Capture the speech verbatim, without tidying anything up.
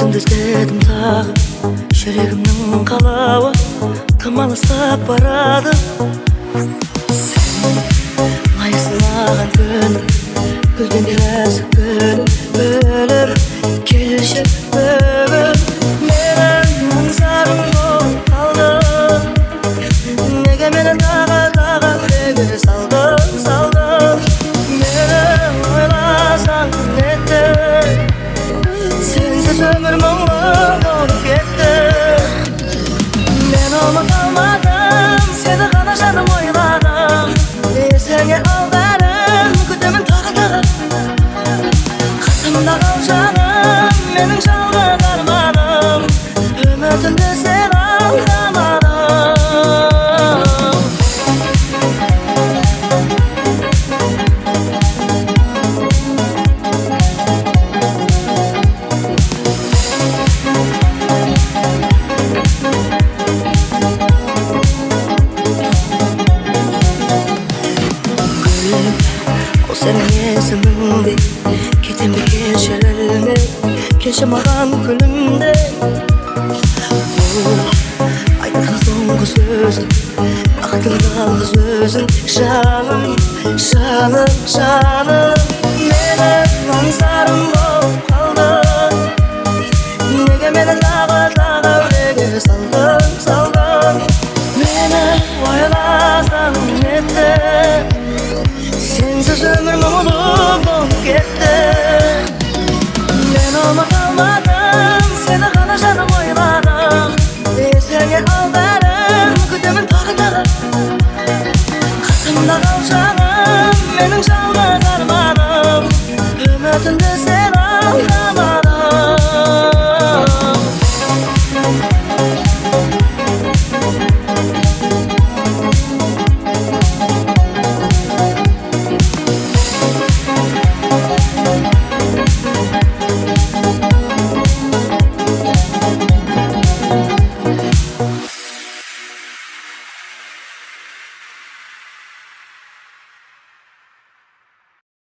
Өзіңді іздедім тағы, жүрегімнің қалауы кім алыстап барады. Сен лайықсылаған күн, гүлден де нәзік күн, бөліп келші бүгін. Менің аңсарым болып қалды, неге мені тағы тағы үреге салдың, салдың. Мені ойласаң нетті, сенсіз өмір мұңлы болып кетті. Мен ұмыта алмадым, сені ғана жаным ойладым. Есіңе ал бәрін, күтемін тағы тағы. Қасымда қал жаным, менің жалғыз арманым. Үмітімді сен алдамадың. Ол сенің есіміңде, кетем бе кешірілме, келші маған күнімде. Бұл айтқан соңғы сөзім, бақтың жалғыз өзің. Жаным, жаным, жаным, менің аңсарым болып қалды, неге мені тағы тағы үреге салдың, салдың. Мені ойласаң нетті, сенсіз өмір мұңлы болып кетті. Мен ұмыта алмадым, сені ғана жаным ойладым. Есіңе ал бәрін, күтемін тағы тағы. Қасымда қал жаным, менің жалғыз